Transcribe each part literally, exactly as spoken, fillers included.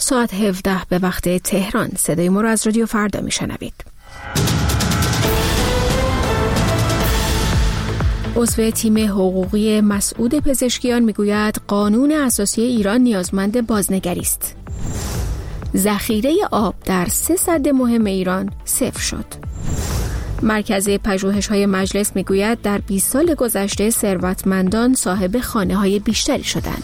ساعت هفده به وقت تهران. صدای ما را از رادیو فردا میشنوید. عضو تیم حقوقی مسعود پزشکیان میگوید قانون اساسی ایران نیازمند بازنگری است. ذخیره آب در سه سد مهم ایران صفر شد. مرکز پژوهش‌های مجلس میگوید در بیست سال گذشته ثروتمندان صاحب خانه‌های بیشتری شدند.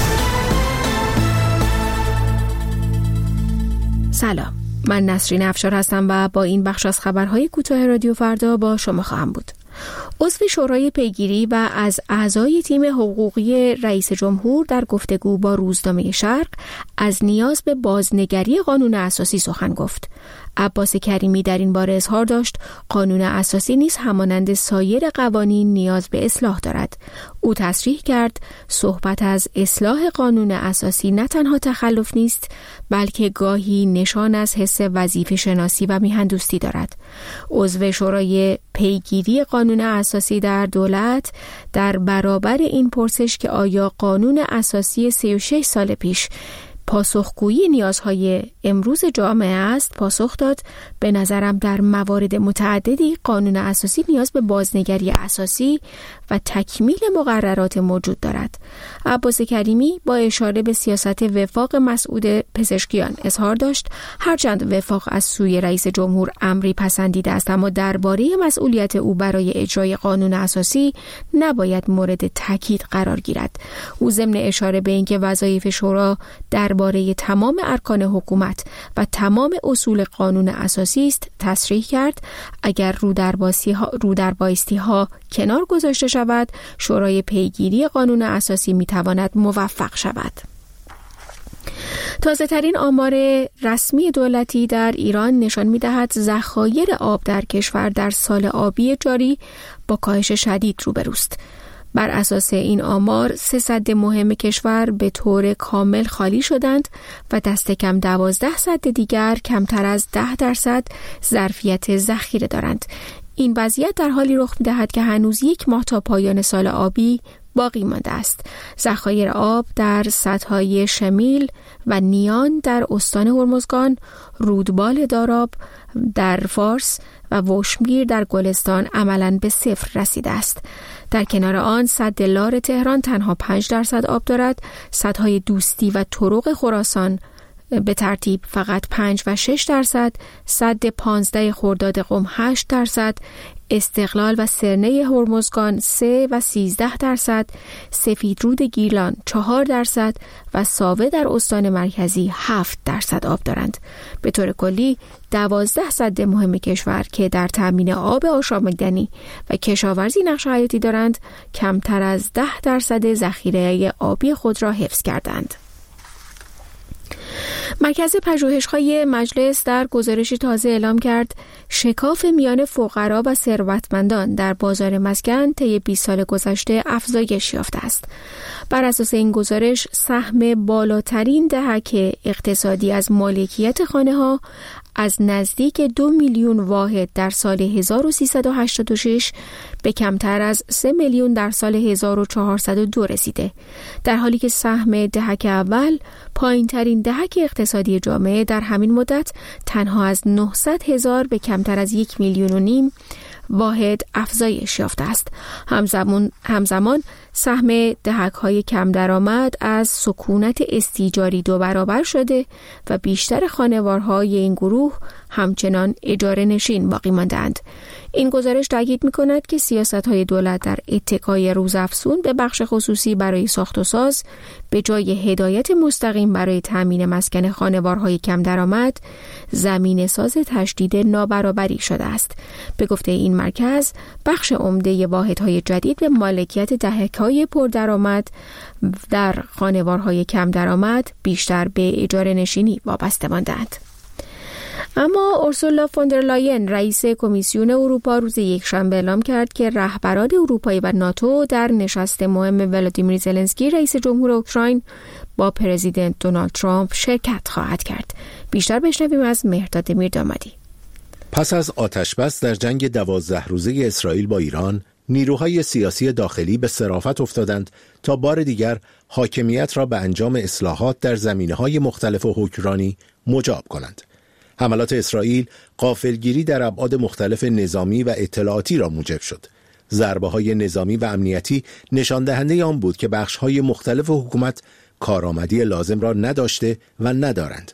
سلام، من نسرین افشار هستم و با این بخش از خبرهای کوتاه رادیو فردا با شما خواهم بود. عضو شورای پیگیری و از اعضای تیم حقوقی رئیس جمهور در گفتگو با روزنامه شرق از نیاز به بازنگری قانون اساسی سخن گفت. عباس کریمی در این باره اظهار داشت قانون اساسی نیز همانند سایر قوانین نیاز به اصلاح دارد. او تصریح کرد صحبت از اصلاح قانون اساسی نه تنها تخلف نیست بلکه گاهی نشان از حس وظیفه شناسی و میهندوستی دارد. عضو شورای پیگیری قانون اساسی در دولت در برابر این پرسش که آیا قانون اساسی سی و شش سال پیش پاسخگویی نیازهای امروز جامعه است پاسخ داد به نظرم در موارد متعددی قانون اساسی نیاز به بازنگری اساسی و تکمیل مقررات موجود دارد. عباس کریمی با اشاره به سیاست وفاق مسعود پزشکیان اظهار داشت هرچند وفاق از سوی رئیس جمهور امری پسندیده است اما درباره مسئولیت او برای اجرای قانون اساسی نباید مورد تاکید قرار گیرد. او ضمن اشاره به اینکه وظایف شورا درباره تمام ارکان حکومت و تمام اصول قانون اساسی است تصریح کرد اگر رو در بایستی ها کنار گذاشته شود شورای پیگیری قانون اساسی می تواند موفق شود. تازه ترین آمار رسمی دولتی در ایران نشان می دهد ذخایر آب در کشور در سال آبی جاری با کاهش شدید روبروست. بر اساس این آمار سه سد مهم کشور به طور کامل خالی شدند و دست کم دوازده سد دیگر کمتر از ده درصد ظرفیت ذخیره دارند. این وضعیت در حالی رخ می‌دهد که هنوز یک ماه تا پایان سال آبی باقی مانده است. ذخایر آب در سدهای شمیل و نیان در استان هرمزگان، رودبال داراب در فارس و وشمگیر در گلستان عملاً به صفر رسیده است. در کنار آن سد لار تهران تنها پنج درصد آب دارد. سدهای دوستی و طرق خراسان به ترتیب فقط پنج و شش درصد، سد پانزده خرداد قم هشت درصد، استقلال و سرنه هرمزگان سه و سیزده درصد، سفیدرود گیلان چهار درصد و ساوه در استان مرکزی هفت درصد آب دارند. به طور کلی دوازده سد مهم کشور که در تامین آب آشامیدنی و کشاورزی نقش حیاتی دارند کمتر از ده درصد ذخیره آبی خود را حفظ کردند. مرکز پژوهش‌های مجلس در گزارشی تازه اعلام کرد شکاف میان فقرا و ثروتمندان در بازار مسکن طی بیست سال گذشته افزایش یافته است. بر اساس این گزارش سهم بالاترین دهک اقتصادی از مالکیت خانه‌ها از نزدیک دو میلیون واحد در سال هزار و سیصد و هشتاد و شش به کمتر از سه میلیون در سال هزار و چهارصد و دو رسیده، در حالی که سهم دهک اول پایین ترین دهک اقتصادی جامعه در همین مدت تنها از نهصد هزار به کمتر از یک میلیون و نیم واحد افزایش یافته است. همزمان همزمان سهم دهک‌های کم درآمد از سکونت استیجاری دو برابر شده و بیشتر خانوارهای این گروه همچنان اجاره نشین باقی مانده‌اند. این گزارش تاکید می‌کند که سیاست‌های دولت در اتکای روزافزون به بخش خصوصی برای ساخت و ساز به جای هدایت مستقیم برای تامین مسکن خانوارهای کم درآمد زمینه ساز تشدید نابرابری شده است. به گفته این مرکز بخش عمده واحدهای جدید به مالکیت دهک‌های پردرآمد در خانوارهای کم درآمد بیشتر به اجاره نشینی وابسته مانده‌اند. اما اورسولا فوندرلاین رئیس کمیسیون اروپا روز یکشنبه اعلام کرد که رهبران اروپایی و ناتو در نشست مهم ولادیمیر زلنسکی رئیس جمهور اوکراین با پرزیدنت دونالد ترامپ شرکت خواهد کرد. بیشتر بشنویم از مهرداد میردامادی. پس از آتش‌بس در جنگ دوازده روزه اسرائیل با ایران، نیروهای سیاسی داخلی به صرافت افتادند تا بار دیگر حاکمیت را به انجام اصلاحات در زمینه‌های مختلف و حکمرانی مجاب کنند. حملات اسرائیل غافلگیری در ابعاد مختلف نظامی و اطلاعاتی را موجب شد. ضربه‌های نظامی و امنیتی نشان دهنده آن بود که بخش‌های مختلف حکومت کارآمدی لازم را نداشته و ندارند.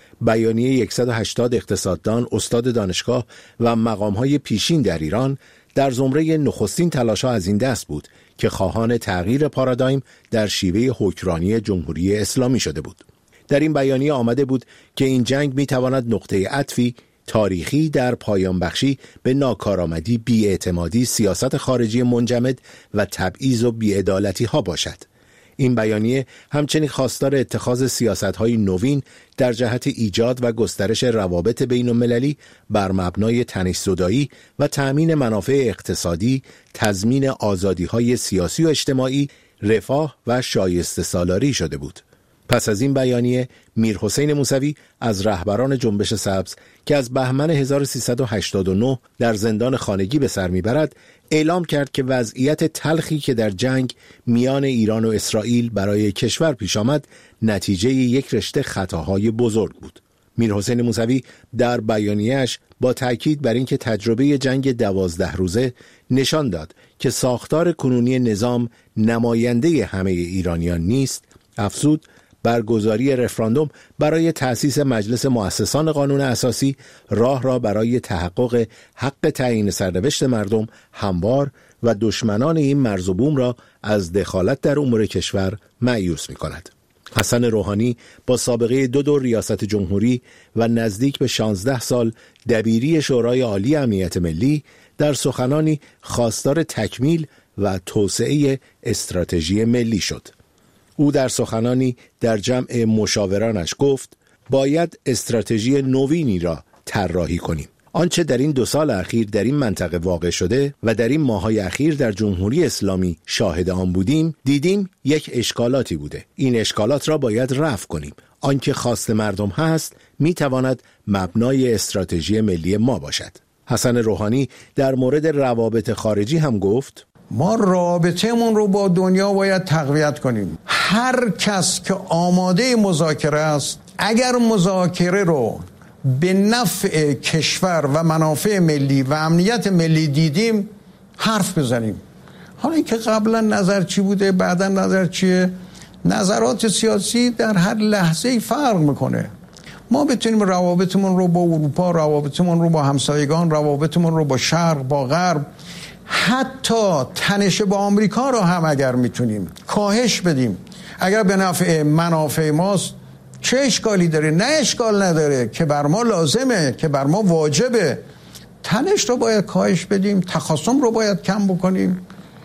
بیانیه صد و هشتاد اقتصاددان، استاد دانشگاه و مقام‌های پیشین در ایران در زمره نخستین تلاش‌ها از این دست بود که خواهان تغییر پارادایم در شیوه حکمرانی جمهوری اسلامی شده بود. در این بیانیه آمده بود که این جنگ می‌تواند نقطه عطفی تاریخی در پایان بخشی به ناکارآمدی، بی‌اعتمادی، سیاست خارجی منجمد و تبعیض و بی‌عدالتی ها باشد. این بیانیه همچنین خواستار اتخاذ سیاست‌های نوین در جهت ایجاد و گسترش روابط بین‌المللی بر مبنای تنش‌زدایی و تأمین منافع اقتصادی، تضمین آزادی‌های سیاسی و اجتماعی، رفاه و شایسته سالاری شده بود. پس از این بیانیه میرحسین موسوی از رهبران جنبش سبز که از بهمن هزار و سیصد و هشتاد و نه در زندان خانگی به سر میبرد اعلام کرد که وضعیت تلخی که در جنگ میان ایران و اسرائیل برای کشور پیش آمد نتیجه یک رشته خطاهای بزرگ بود. میرحسین موسوی در بیانیه‌اش با تاکید بر اینکه تجربه جنگ دوازده روزه نشان داد که ساختار کنونی نظام نماینده همه ایرانیان نیست، افزود برگزاری رفراندوم برای تأسیس مجلس مؤسسان قانون اساسی راه را برای تحقق حق تعیین سرنوشت مردم هموار و دشمنان این مرز و بوم را از دخالت در امور کشور مایوس می کند. حسن روحانی با سابقه دو دور ریاست جمهوری و نزدیک به شانزده سال دبیری شورای عالی امنیت ملی در سخنانی خواستار تکمیل و توسعه استراتژی ملی شد. او در سخنانی در جمع مشاورانش گفت باید استراتژی نوینی را طراحی کنیم. آنچه در این دو سال اخیر در این منطقه واقع شده و در این ماه‌های اخیر در جمهوری اسلامی شاهد آن بودیم، دیدیم یک اشکالاتی بوده. این اشکالات را باید رفع کنیم. آنکه خواست مردم هست میتواند مبنای استراتژی ملی ما باشد. حسن روحانی در مورد روابط خارجی هم گفت ما رابطه‌مون رو با دنیا باید تقویت کنیم. هر کس که آماده مذاکره است، اگر مذاکره رو به نفع کشور و منافع ملی و امنیت ملی دیدیم حرف بزنیم. حالا اینکه قبلا نظر چی بوده بعدا نظر چیه، نظرات سیاسی در هر لحظه فرق میکنه. ما بتونیم روابطمون رو با اروپا، روابطمون رو با همسایگان، روابطمون رو با شرق، با غرب، حتی تنش با آمریکا رو هم اگر میتونیم کاهش بدیم، اگر به نفع منافع ماست، چه اشکالی داره؟ نه اشکال نداره، که بر ما لازمه، که بر ما واجبه. تنش رو باید کاهش بدیم، تخاصم رو باید کم بکنیم.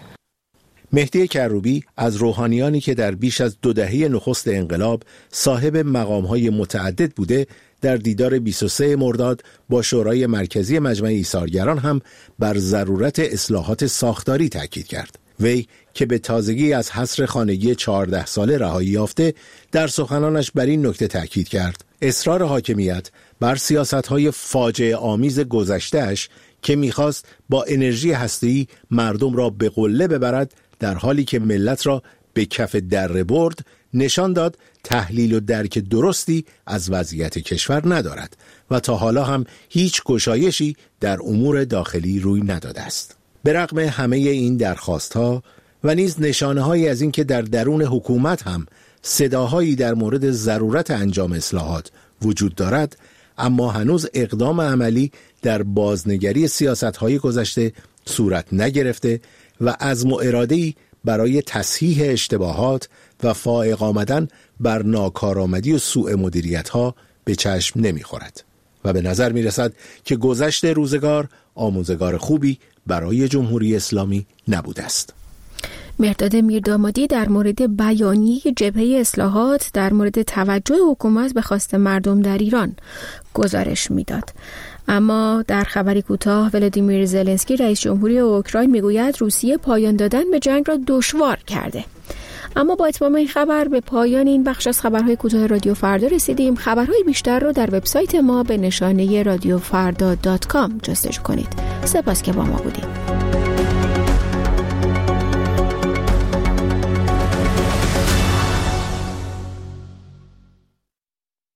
مهدی کروبی از روحانیانی که در بیش از دو دهه نخست انقلاب صاحب مقام‌های متعدد بوده، در دیدار بیست و سوم مرداد با شورای مرکزی مجمع ایثارگران هم بر ضرورت اصلاحات ساختاری تاکید کرد. وی که به تازگی از حصر خانگی چهارده ساله رهایی یافته، در سخنانش بر این نکته تاکید کرد: اصرار حاکمیت بر سیاست‌های فاجعه آمیز گذشته‌اش که می‌خواست با انرژی هسته‌ای مردم را به قله ببرد، در حالی که ملت را به کف دره برد، نشان داد تحلیل و درک درستی از وضعیت کشور ندارد و تا حالا هم هیچ گشایشی در امور داخلی روی نداده است. به رغم همه این درخواست‌ها و نیز نشانه‌هایی از این که در درون حکومت هم صداهایی در مورد ضرورت انجام اصلاحات وجود دارد، اما هنوز اقدام عملی در بازنگری سیاست‌های گذشته صورت نگرفته و عزم و اراده‌ای برای تصحیح اشتباهات و فائق آمدن بر ناکارآمدی و سوء مدیریت‌ها به چشم نمی‌خورد و به نظر می‌رسد که گذشت روزگار آموزگار خوبی برای جمهوری اسلامی نبوده است. مرداد میردامادی در مورد بیانیه جبهه اصلاحات در مورد توجه حکومت به خواست مردم در ایران گزارش میداد. اما در خبری کوتاه ولادیمیر زلنسکی رئیس جمهوری اوکراین میگوید روسیه پایان دادن به جنگ را دشوار کرده. اما با اتمام این خبر به پایان این بخش از خبرهای کوتاه رادیو فردا رسیدیم. خبرهای بیشتر رو در وبسایت ما به نشانه رادیو فردا دات کام جستجو کنید. سپاس که با ما بودید.